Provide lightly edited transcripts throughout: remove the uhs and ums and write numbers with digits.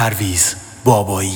پرویز بابایی.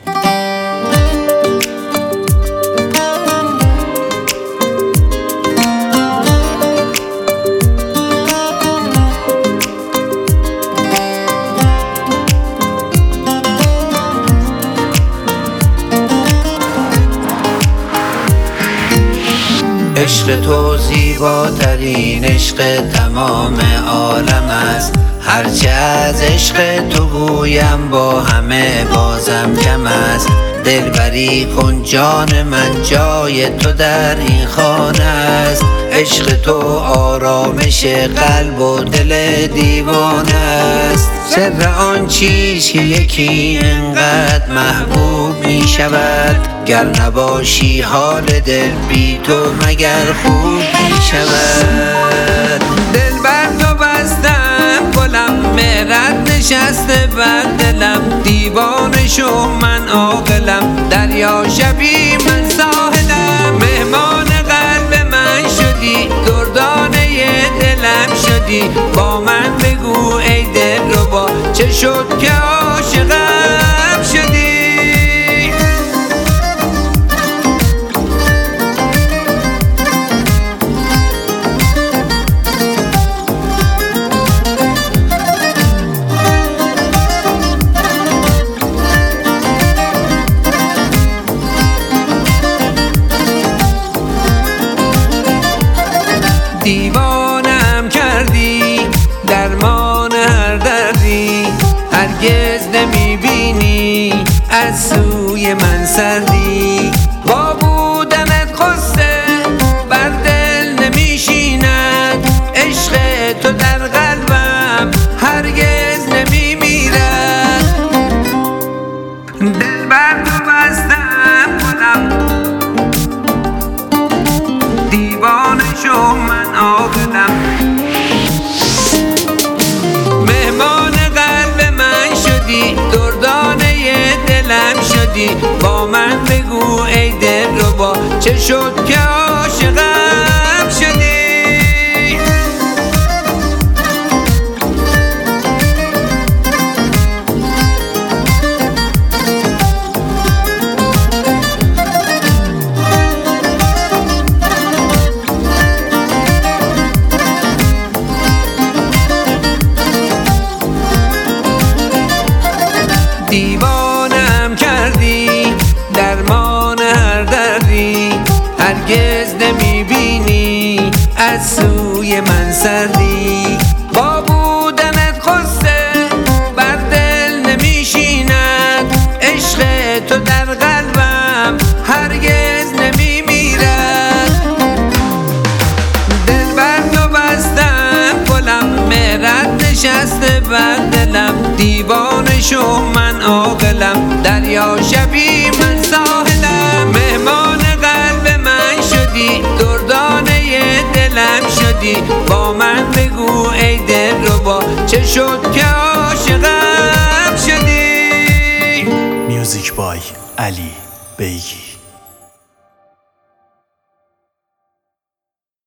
عشق تو زیباترین عشق تمام عالم است. هرچه از عشق تو گویم با همه بازم کم است. دلبری کن جان من، جای تو در این خانه است. عشق تو آرامش قلب و دل دیوانه است. سر آن چیز که یکی انقدر محبوب می شود، گر نباشی حال دل بی تو مگر خوب می شود. دل بر تو بستم گلم، مهرت نشسته بر دلم. دیوانه شو من عاقلم، دریا شبی من ساحلم. مهمان قلب من شدی، دردانه دلم شدی. با من بگو ای دلربا، چه شد که عاشقم شدی. دیوانم کردی، درمان هر دردی. هرگز نمیبینی از سوی من سردی. با بودنت خسته بر دل نمیشیند. عشق تو در قلبم هرگز نمیمیرد. دل بر تو بستم گلم، دیوانه شو من عاقلم. مهمان قلب من شدی، دردانه دلم شدی. با من بگو ای دلربا، چه شد که عاشقم شدی. دیوانم کردی، درمان هر دردی. هرگز نمیبینی از سوی من سردی. با بودنت خسته بر دل نمیشیند. عشق تو در قلبم هرگز نمیمیرد. دل بر تو بستم گلم، مهرت نشسته بر دلم. دیوانه شو من عاقلم، دریا شبی من ساحلم. مهمان قلب من شدی، دردانه دلم شدی. با من بگو ای دلربا، چه شد که عاشقم شدی. میوزیک بای علی بیگی.